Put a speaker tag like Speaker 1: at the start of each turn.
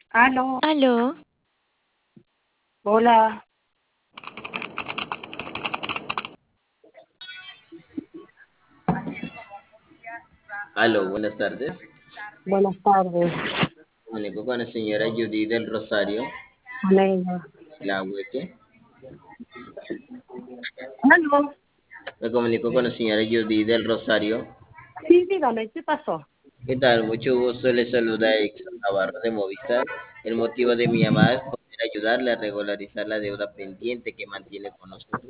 Speaker 1: Aló,
Speaker 2: Aló,
Speaker 1: hola,
Speaker 3: Aló, buenas tardes.
Speaker 1: buenas tardes,
Speaker 3: Comunico con la señora Judy del Rosario,
Speaker 1: con ella.
Speaker 3: la Hueque.
Speaker 1: Aló,
Speaker 3: Me comunico con la señora Judy del Rosario.
Speaker 1: sí, dígame, ¿qué pasó?
Speaker 3: ¿Qué tal? Mucho gusto. Le saluda Exxon Navarro de Movistar. El motivo de mi llamada es poder ayudarle a regularizar la deuda pendiente que mantiene con nosotros.